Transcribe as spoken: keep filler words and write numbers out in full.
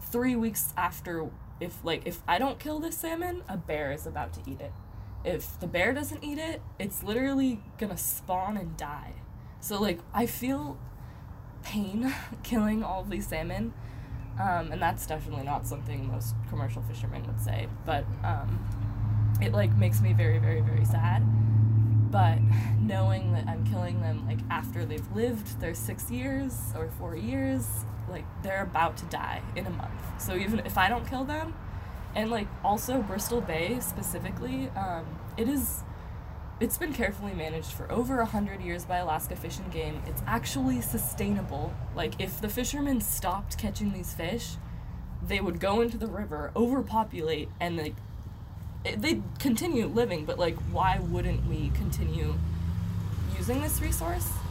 three weeks after, if like if I don't kill this salmon, a bear is about to eat it. If the bear doesn't eat it, it's literally gonna spawn and die. So like I feel pain killing all of these salmon, um, and that's definitely not something most commercial fishermen would say. But um, it like makes me very, very, very sad. But knowing that I'm killing them like after they've lived their six years or four years, like they're about to die in a month. So even if I don't kill them, and like also Bristol Bay specifically, um, it is, it's been carefully managed for over a hundred years by Alaska Fish and Game. It's actually sustainable. Like if the fishermen stopped catching these fish, they would go into the river, overpopulate, and like it, they'd continue living. But like, why wouldn't we continue using this resource?